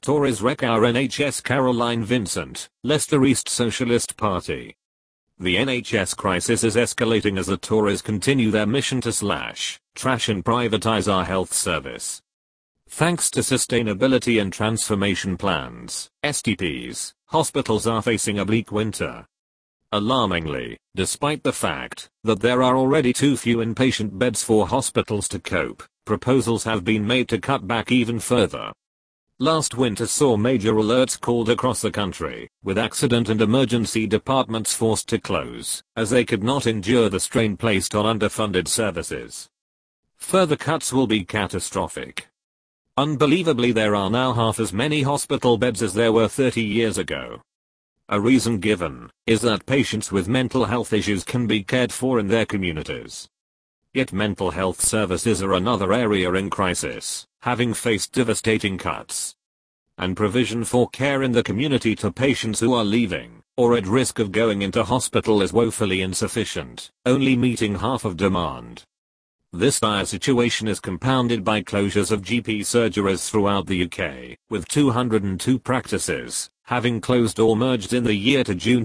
Tories wreck our NHS. Caroline Vincent, Leicester East Socialist Party. The NHS crisis is escalating as the Tories continue their mission to slash, trash and privatise our health service. Thanks to sustainability and transformation plans, STPs, hospitals are facing a bleak winter. Alarmingly, despite the fact that there are already too few inpatient beds for hospitals to cope, proposals have been made to cut back even further. Last winter saw major alerts called across the country, with accident and emergency departments forced to close, as they could not endure the strain placed on underfunded services. Further cuts will be catastrophic. Unbelievably, there are now half as many hospital beds as there were 30 years ago. A reason given is that patients with mental health issues can be cared for in their communities. Yet mental health services are another area in crisis, having faced devastating cuts. And provision for care in the community to patients who are leaving, or at risk of going into hospital is woefully insufficient, only meeting half of demand. This dire situation is compounded by closures of GP surgeries throughout the UK, with 202 practices having closed or merged in the year to June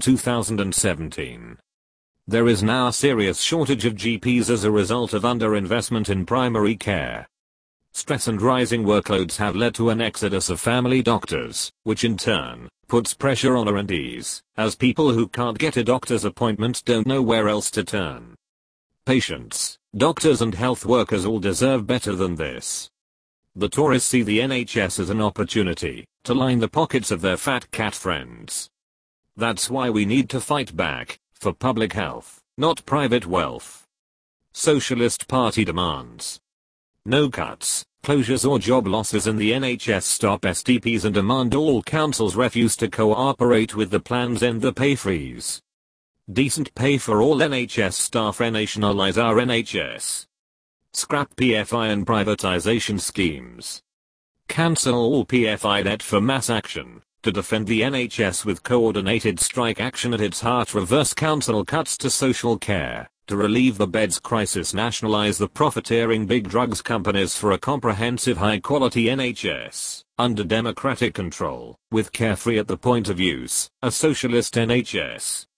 2017. There is now a serious shortage of GPs as a result of underinvestment in primary care. Stress and rising workloads have led to an exodus of family doctors, which in turn puts pressure on R&Ds, as people who can't get a doctor's appointment don't know where else to turn. Patients, doctors and health workers all deserve better than this. The Tories see the NHS as an opportunity to line the pockets of their fat cat friends. That's why we need to fight back for public health, not private wealth. Socialist Party demands no cuts, closures or job losses in the NHS. Stop STPs and demand all councils refuse to cooperate with the plans. End the pay freeze. Decent pay for all NHS staff. Renationalise our NHS. Scrap PFI and privatisation schemes. Cancel all PFI debt for mass action. To defend the NHS with coordinated strike action at its heart. Reverse council cuts to social care. To relieve the beds crisis, nationalise the profiteering big drugs companies for a comprehensive high-quality NHS, under democratic control, with care free at the point of use, a socialist NHS.